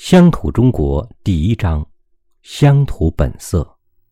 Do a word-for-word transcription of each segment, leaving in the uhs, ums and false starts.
乡土中国第一章：乡土本色。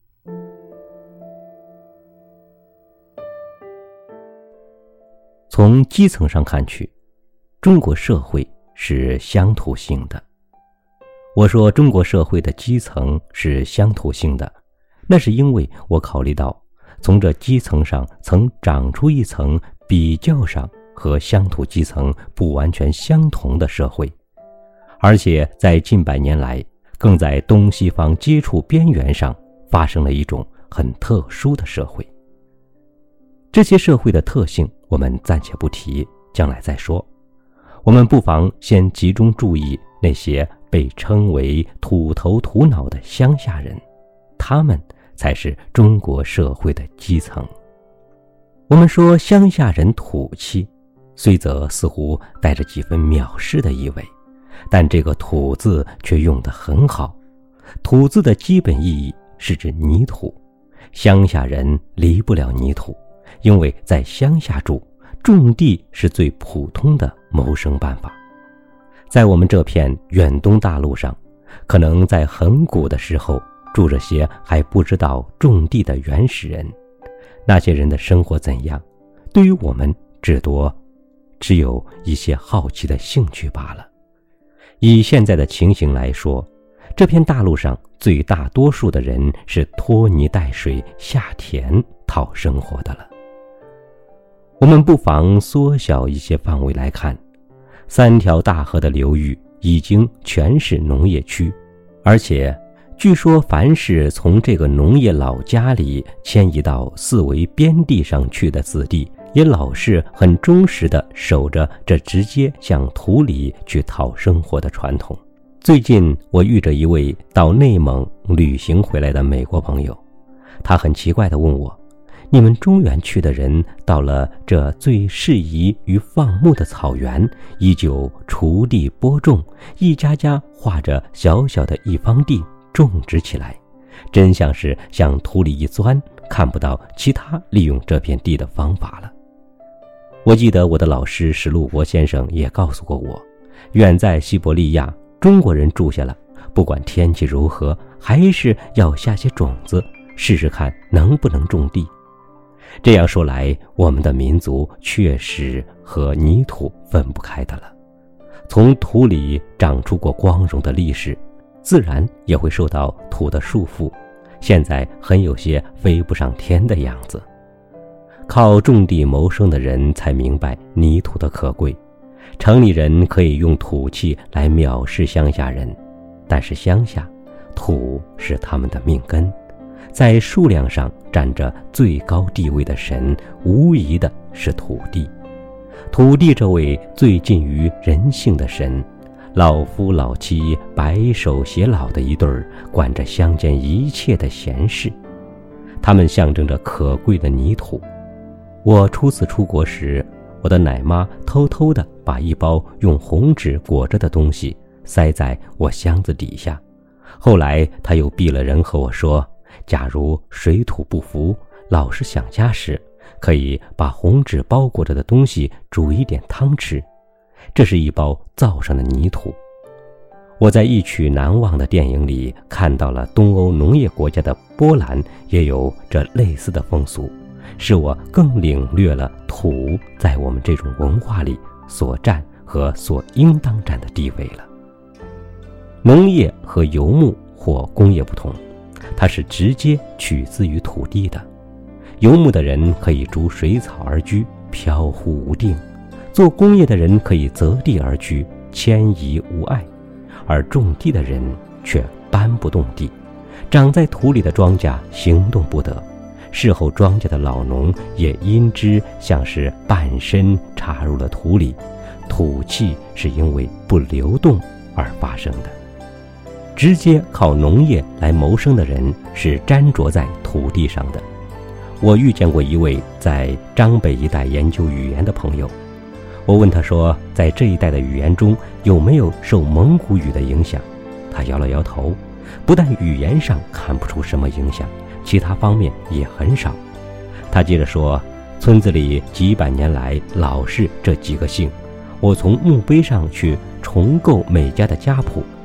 从基层上看去，中国社会是乡土性的。我说中国社会的基层是乡土性的，那是因为我考虑到从这基层上曾长出一层比较上和乡土基层不完全相同的社会，而且在近百年来更在东西方接触边缘上发生了一种很特殊的社会。这些社会的特性我们暂且不提，将来再说。我们不妨先集中注意那些被称为土头土脑的乡下人，他们才是中国社会的基层。我们说乡下人土气，虽则似乎带着几分藐视的意味，但这个土字却用得很好。土字的基本意义是指泥土，乡下人离不了泥土，因为在乡下住，种地是最普通的谋生办法。在我们这片远东大陆上，可能在很古的时候住着些还不知道种地的原始人，那些人的生活怎样，对于我们至多只有一些好奇的兴趣罢了。以现在的情形来说，这片大陆上最大多数的人是拖泥带水下田讨生活的了。我们不妨缩小一些范围来看，三条大河的流域已经全是农业区，而且据说凡是从这个农业老家里迁移到四围边地上去的子弟，也老是很忠实地守着这直接向土里去讨生活的传统。最近我遇着一位到内蒙旅行回来的美国朋友，他很奇怪地问我，你们中原区的人到了这最适宜于放牧的草原，依旧锄地播种，一家家画着小小的一方地种植起来，真像是向土里一钻，看不到其他利用这片地的方法了。我记得我的老师史路国先生也告诉过我，远在西伯利亚，中国人住下了，不管天气如何，还是要下些种子，试试看能不能种地。这样说来，我们的民族确实和泥土分不开的了。从土里长出过光荣的历史，自然也会受到土的束缚，现在很有些飞不上天的样子。靠种地谋生的人才明白泥土的可贵。城里人可以用土气来藐视乡下人，但是乡下土是他们的命根，在数量上占着最高地位的神，无疑的是土地。土地这位最近于人性的神，老夫老妻白首偕老的一对儿，管着乡间一切的闲事，他们象征着可贵的泥土。我初次出国时，我的奶妈偷偷地把一包用红纸裹着的东西塞在我箱子底下，后来她又避了人和我说，假如水土不服，老是想家时，可以把红纸包裹着的东西煮一点汤吃。这是一包灶上的泥土。我在一曲难忘的电影里看到了东欧农业国家的波兰也有这类似的风俗，使我更领略了土在我们这种文化里所占和所应当占的地位了。农业和游牧或工业不同，它是直接取自于土地的。游牧的人可以逐水草而居，飘忽无定；做工业的人可以择地而居，迁移无碍；而种地的人却搬不动地，长在土里的庄稼行动不得，事后庄稼的老农也因之像是半身插入了土里，土气是因为不流动而发生的。直接靠农业来谋生的人是粘着在土地上的。我遇见过一位在张北一带研究语言的朋友，我问他说，在这一带的语言中有没有受蒙古语的影响？他摇了摇头，不但语言上看不出什么影响，其他方面也很少。他接着说，村子里几百年来老是这几个姓，我从墓碑上去重构每家的家谱，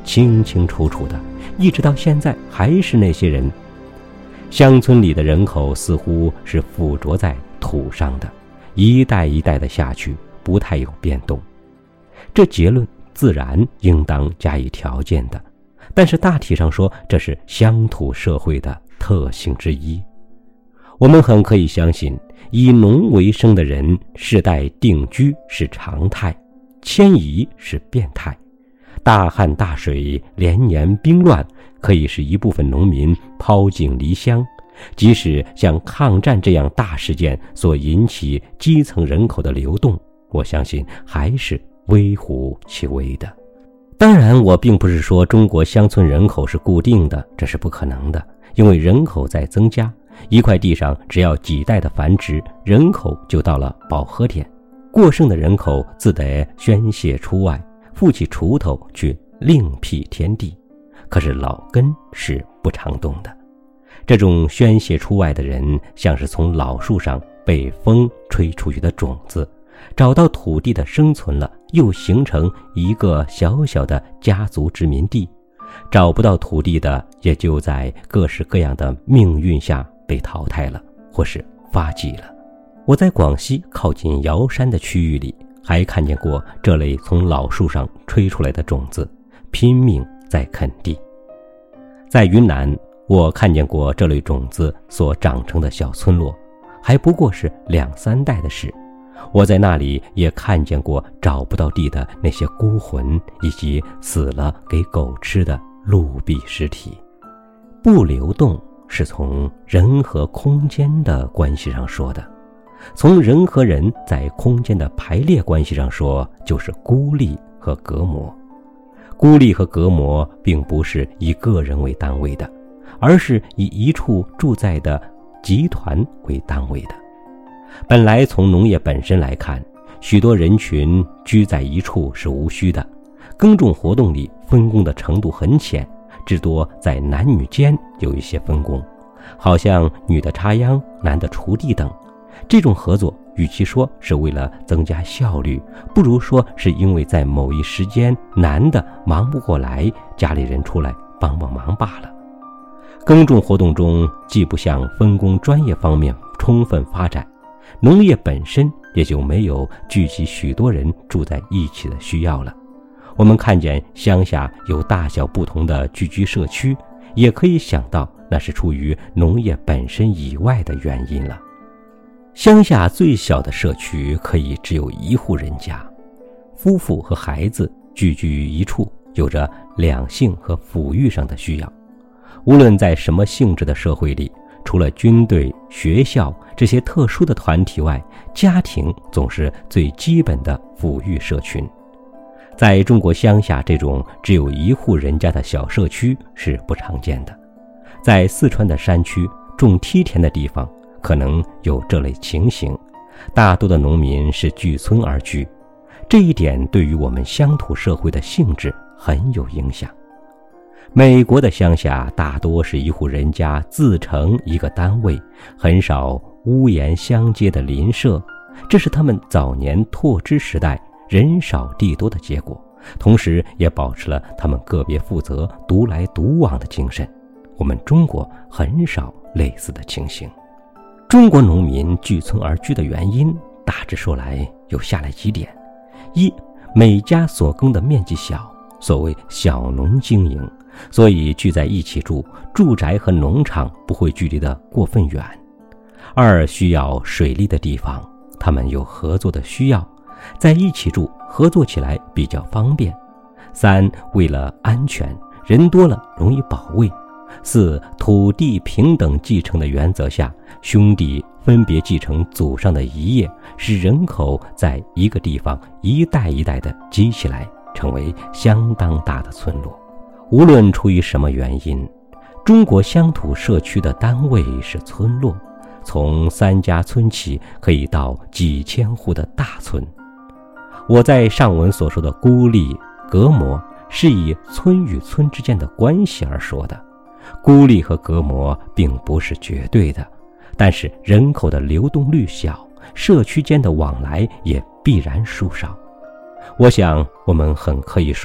清清楚楚的，一直到现在还是那些人。乡村里的人口似乎是附着在土上的，一代一代的下去，不太有变动。这结论自然应当加以条件的，但是大体上说，这是乡土社会的特性之一。我们很可以相信，以农为生的人世代定居是常态，迁移是变态。大旱大水，连年兵乱，可以使一部分农民抛井离乡，即使像抗战这样大事件所引起基层人口的流动，我相信还是微乎其微的。当然，我并不是说中国乡村人口是固定的，这是不可能的，因为人口在增加，一块地上只要几代的繁殖，人口就到了饱和点，过剩的人口自得宣泄出外，负起锄头去另辟天地。可是老根是不常动的，这种宣泄出外的人，像是从老树上被风吹出去的种子，找到土地的生存了，又形成一个小小的家族殖民地。找不到土地的，也就在各式各样的命运下被淘汰了，或是发迹了。我在广西靠近瑶山的区域里，还看见过这类从老树上吹出来的种子，拼命在垦地。在云南，我看见过这类种子所长成的小村落，还不过是两三代的事。我在那里也看见过找不到地的那些孤魂，以及死了给狗吃的陆地尸体。不流动是从人和空间的关系上说的，从人和人在空间的排列关系上说，就是孤立和隔膜。孤立和隔膜并不是以个人为单位的，而是以一处住在的集团为单位的。本来从农业本身来看，许多人群居在一处是无需的，耕种活动里分工的程度很浅，至多在男女间有一些分工，好像女的插秧，男的锄地等。这种合作与其说是为了增加效率，不如说是因为在某一时间男的忙不过来，家里人出来帮帮忙罢了。耕种活动中既不向分工专业方面充分发展，农业本身也就没有聚集许多人住在一起的需要了。我们看见乡下有大小不同的聚居社区，也可以想到那是出于农业本身以外的原因了。乡下最小的社区可以只有一户人家，夫妇和孩子聚居于一处，有着两性和抚育上的需要。无论在什么性质的社会里，除了军队、学校这些特殊的团体外，家庭总是最基本的抚育社群。在中国乡下，这种只有一户人家的小社区是不常见的。在四川的山区，种梯田的地方可能有这类情形，大多的农民是据村而居，这一点对于我们乡土社会的性质很有影响。美国的乡下大多是一户人家自成一个单位，很少屋檐相接的邻舍，这是他们早年拓支时代人少地多的结果，同时也保持了他们个别负责、独来独往的精神。我们中国很少类似的情形。中国农民据村而居的原因，大致说来有下列几点：一，每家所耕的面积小，所谓小农经营，所以聚在一起住，住宅和农场不会距离得过分远。二，需要水利的地方，他们有合作的需要，在一起住，合作起来比较方便。三，为了安全，人多了容易保卫。四，土地平等继承的原则下，兄弟分别继承祖上的遗业，使人口在一个地方一代一代地积起来，成为相当大的村落。无论出于什么原因，中国乡土社区的单位是村落，从三家村起可以到几千户的大村。我在上文所说的孤立、隔膜，是以村与村之间的关系而说的。孤立和隔膜并不是绝对的，但是人口的流动率小，社区间的往来也必然疏少。我想我们很可以说，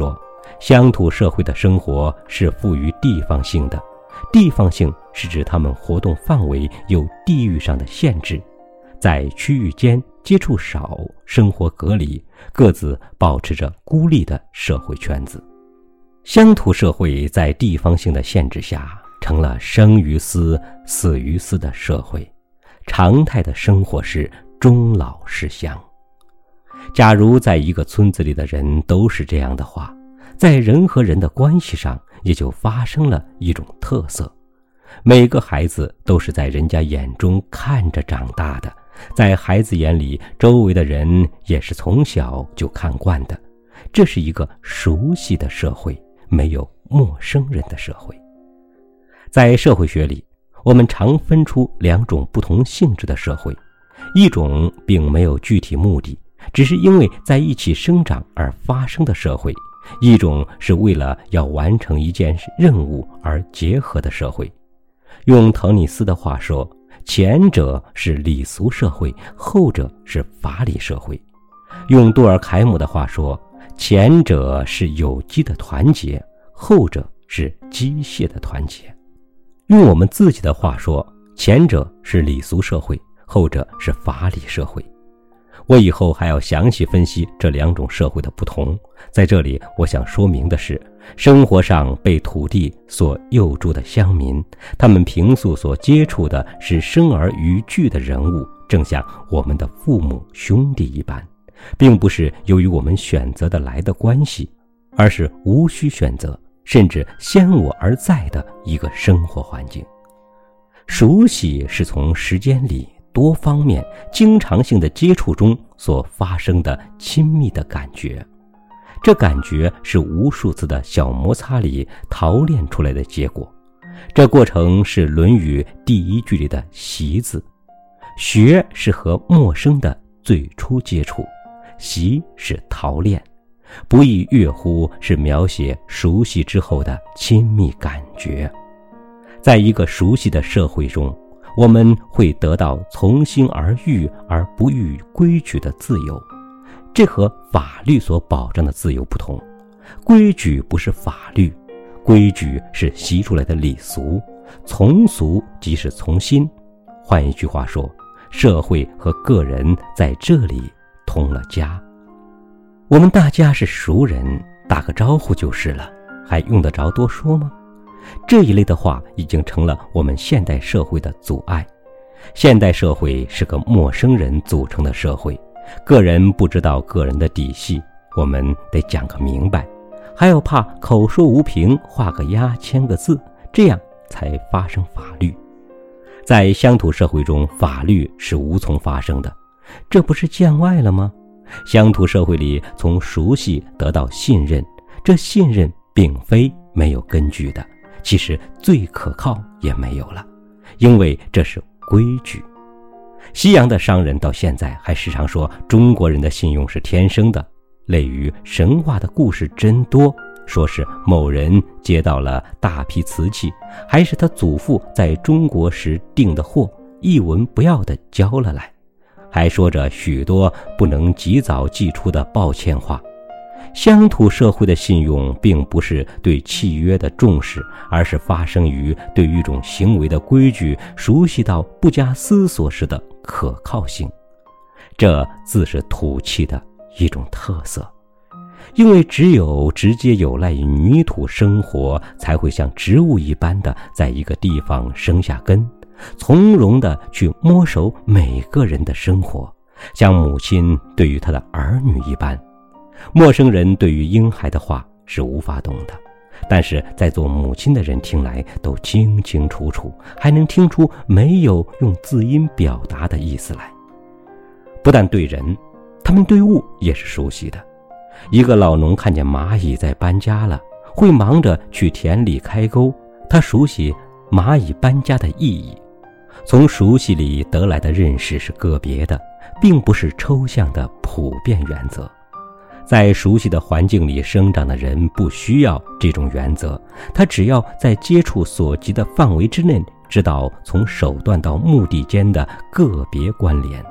乡土社会的生活是富于地方性的，地方性是指他们活动范围有地域上的限制，在区域间接触少，生活隔离，各自保持着孤立的社会圈子。乡土社会在地方性的限制下，成了生于斯，死于斯的社会，常态的生活是终老是乡。假如在一个村子里的人都是这样的话，在人和人的关系上也就发生了一种特色。每个孩子都是在人家眼中看着长大的，在孩子眼里，周围的人也是从小就看惯的。这是一个熟悉的社会，没有陌生人的社会。在社会学里，我们常分出两种不同性质的社会，一种并没有具体目的，只是因为在一起生长而发生的社会，一种是为了要完成一件任务而结合的社会。用滕尼斯的话说，前者是礼俗社会，后者是法理社会。用杜尔凯姆的话说，前者是有机的团结，后者是机械的团结。用我们自己的话说，前者是礼俗社会，后者是法理社会。我以后还要详细分析这两种社会的不同。在这里我想说明的是，生活上被土地所诱住的乡民，他们平素所接触的是生而于具的人物，正像我们的父母兄弟一般，并不是由于我们选择的来的关系，而是无需选择，甚至先我而在的一个生活环境。熟悉是从时间里多方面经常性的接触中所发生的亲密的感觉，这感觉是无数次的小摩擦里淘练出来的结果。这过程是《论语》第一句里的习字。学是和陌生的最初接触，习是淘练。不亦乐乎是描写熟悉之后的亲密感觉。在一个熟悉的社会中，我们会得到从心而欲而不逾规矩的自由，这和法律所保障的自由不同。规矩不是法律，规矩是习出来的礼俗，从俗即是从心。换一句话说，社会和个人在这里通了家。我们大家是熟人，打个招呼就是了，还用得着多说吗？这一类的话已经成了我们现代社会的阻碍。现代社会是个陌生人组成的社会，个人不知道个人的底细，我们得讲个明白，还要怕口说无凭，画个押，签个字，这样才发生法律。在乡土社会中，法律是无从发生的，这不是见外了吗？乡土社会里从熟悉得到信任，这信任并非没有根据的，其实最可靠也没有了，因为这是规矩。西洋的商人到现在还时常说中国人的信用是天生的，类于神话的故事真多，说是某人接到了大批瓷器，还是他祖父在中国时订的货，一文不要的交了来，还说着许多不能及早寄出的抱歉话。乡土社会的信用并不是对契约的重视，而是发生于对于一种行为的规矩熟悉到不加思索时的可靠性。这自是土气的一种特色，因为只有直接有赖于泥土生活，才会像植物一般的在一个地方生下根，从容的去摸熟每个人的生活，像母亲对于她的儿女一般。陌生人对于婴孩的话是无法懂的，但是在做母亲的人听来都清清楚楚，还能听出没有用字音表达的意思来。不但对人，他们对物也是熟悉的。一个老农看见蚂蚁在搬家了，会忙着去田里开沟，他熟悉蚂蚁搬家的意义。从熟悉里得来的认识是个别的，并不是抽象的普遍原则。在熟悉的环境里生长的人不需要这种原则，他只要在接触所及的范围之内，知道从手段到目的间的个别关联。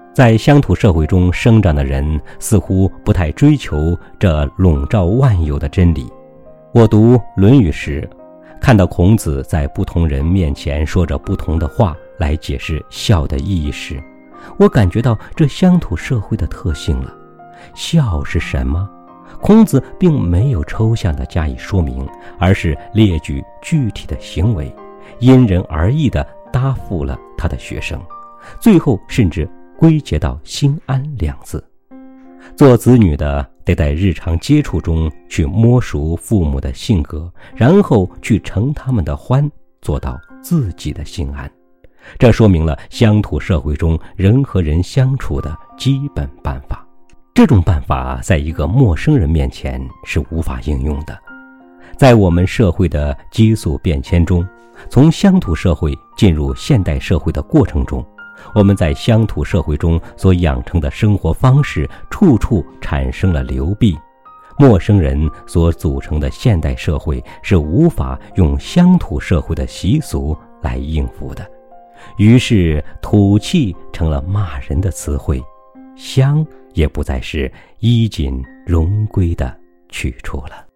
在乡土社会中生长的人似乎不太追求这笼罩万有的真理。我读《论语》时，看到孔子在不同人面前说着不同的话来解释孝的意义时，我感觉到这乡土社会的特性了。孝是什么？孔子并没有抽象地加以说明，而是列举具体的行为，因人而异地答复了他的学生，最后甚至归结到心安两字。做子女的得在日常接触中去摸熟父母的性格，然后去承他们的欢，做到自己的心安。这说明了乡土社会中人和人相处的基本办法。这种办法在一个陌生人面前是无法应用的。在我们社会的激素变迁中，从乡土社会进入现代社会的过程中，我们在乡土社会中所养成的生活方式处处产生了流弊。陌生人所组成的现代社会是无法用乡土社会的习俗来应付的，于是土气成了骂人的词汇，乡也不再是衣锦荣归的去处了。